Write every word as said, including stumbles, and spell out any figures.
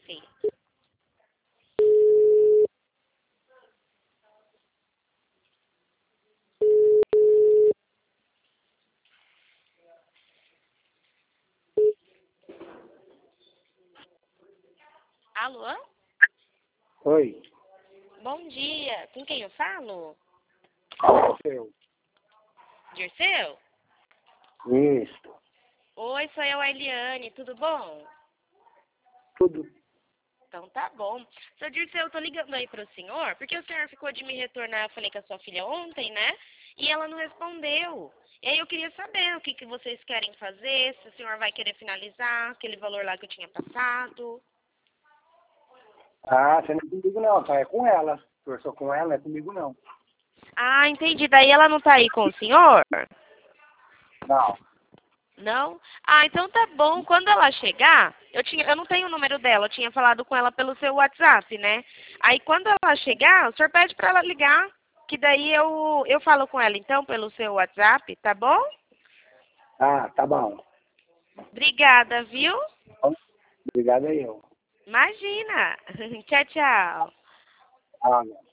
Perfeito. Alô? Oi. Bom dia. Com quem eu falo? Seu. Dirceu? Isso. Oi, sou eu, a Eliane. Tudo bom? Tudo. Então tá bom. Seu Dirceu, eu tô ligando aí pro senhor, porque o senhor ficou de me retornar, eu falei com a sua filha ontem, né? E ela não respondeu. E aí eu queria saber o que, que vocês querem fazer, se o senhor vai querer finalizar aquele valor lá que eu tinha passado. Ah, você não é comigo não, tá? É com ela. Conversou com ela, não é comigo não. Ah, entendi. Daí ela não tá aí com o senhor? Não. Não? Ah, então tá bom. Quando ela chegar, eu tinha, eu não tenho o número dela, eu tinha falado com ela pelo seu WhatsApp, né? Aí quando ela chegar, o senhor pede pra ela ligar, que daí eu, eu falo com ela então pelo seu WhatsApp, tá bom? Ah, tá bom. Obrigada, viu? Obrigado aí, eu. Imagina. Tchau, tchau. Ah, meu.